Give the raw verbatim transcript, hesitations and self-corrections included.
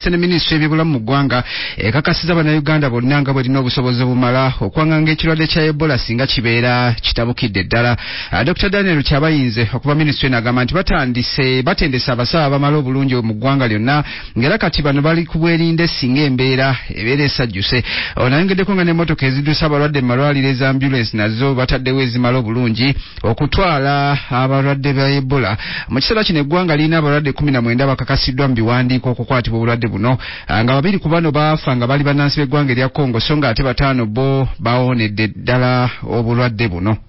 State Ministry ebibulamu mu ggwanga ekakasiza bannayuganda bonna nga bw'erina obusobozi obumala okwanganga ekirwadde kya Ebola singa kibeera kitabukidde ddala. Doctor Daniel Kyabayinze okuva Ministry n'agamba nti batandise batendesa abasawo abamala obulungi mu ggwanga lyonna ng'era kati bano bali ku bwerinde singa embeera ebeera esajjuse. Onayongeddeko nga n'emmotoka ezidduse abalwadde mu malwaliro eza ambulance nazo bataddewo ezimala obulungi okutwala abalwadde ba Ebola. Mu kiseera kino eggwanga lirina abalwadde kumi na mwenda bakakasiddwa mu biwandiiko okukwatibwa obulwadde buno nga babiri ku bano baafa nga bali bannansi b'eggwanga erya Congo so nga ate bataano bo bawonedde ddala obulwadde buno.